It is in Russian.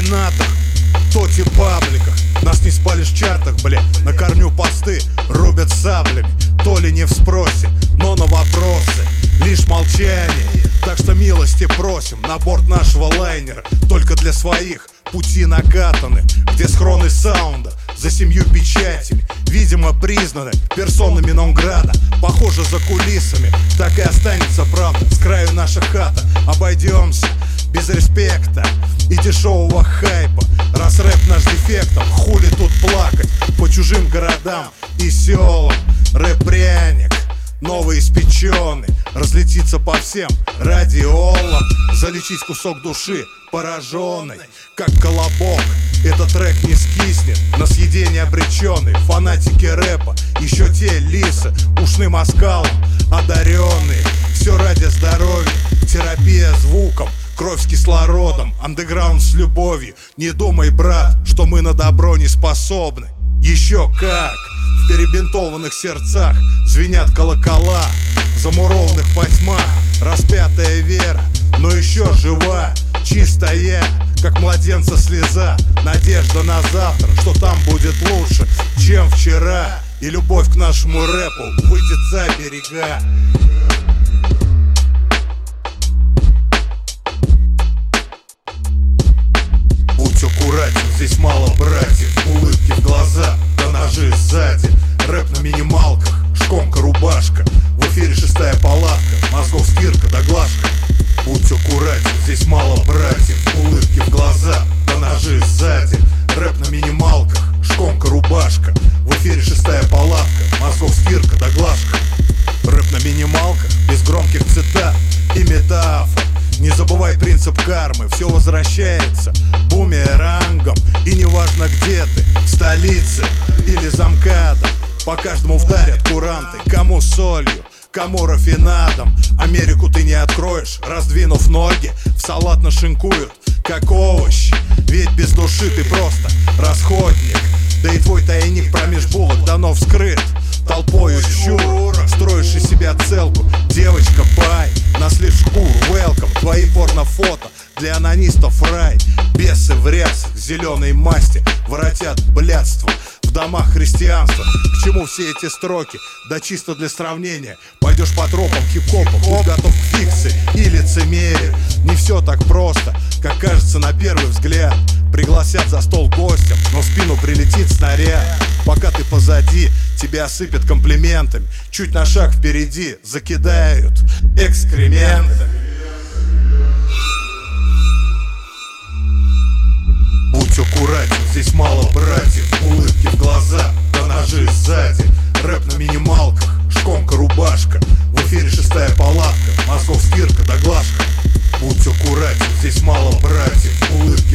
иллюминатах, тоти пабликах. Нас не спалишь в чартах, бля. На корню посты рубят саблями. То ли не в спросе, но на вопросы лишь молчание. Так что милости просим на борт нашего лайнера. Только для своих пути накатаны, где схроны саунда за 7 печатями, видимо признаны персонами нон-града. Похоже, за кулисами так и останется правда. С краю наша хата, обойдемся без респекта и дешевого хайпа. Раз рэп наш дефектом, хули тут плакать по чужим городам и селам. Рэп-пряник новый испеченный разлетится по всем радиолам. Залечить кусок души пораженный, как колобок. Этот трек не скиснет, на съедение обреченный. Фанатики рэпа, еще те лисы ушным оскалом одаренные. Все ради здоровья, терапия звуком, кровь с кислородом, андеграунд с любовью. Не думай, брат, что мы на добро не способны. Еще как! В перебинтованных сердцах звенят колокола, замурованных во тьмах распятая вера, но еще жива, чистая, как младенца слеза. Надежда на завтра, что там будет лучше, чем вчера. И любовь к нашему рэпу выйдет за берега. Будь аккуратен, здесь мало братьев. Улыбки в глаза, да ножи сзади. Рэп на минималках, шкомка, рубашка. В эфире 6-я палатка, мозгов стирка да глажка. Будь аккуратен, здесь мало братьев. Улыбки в глаза, да ножи сзади. Рэп на минималках, шкомка, рубашка. В эфире 6-я палатка, мозгов стирка да глажка. Рэп на минималках, без громких цитат и метафор. Не забывай принцип кармы, все возвращается бумерангом. И неважно где ты, в столице или замкадом, по каждому вдарят куранты. Кому солью, кому рафинадом. Америку ты не откроешь, раздвинув ноги. В салат нашинкуют, как овощ. Ведь без души ты просто расходник. Да и твой тайник промеж булок давно вскрыт толпою щур. Строишь из себя целку, девочка пай. На слив шкур, welcome. Твои порнофото для анонистов рай. Бесы в рясах зеленой масти воротят блядство в домах христианства. К чему все эти строки? Да чисто для сравнения. Пойдешь по тропам хип-хопа, будь готов к фикции и лицемерию. Не все так просто, как кажется на первый взгляд. Пригласят за стол гостям, но в спину прилетит снаряд. Пока ты позади, тебя осыпят комплиментами. Чуть на шаг впереди закидают экскрементами. Будь аккуратен, здесь мало братьев. Улыбки в глаза, да ножи сзади. Рэп на минималках, шкомка, рубашка. В эфире 6-я палатка, мозгов стирка да глажка. Будь аккуратен, здесь мало братьев. Улыбки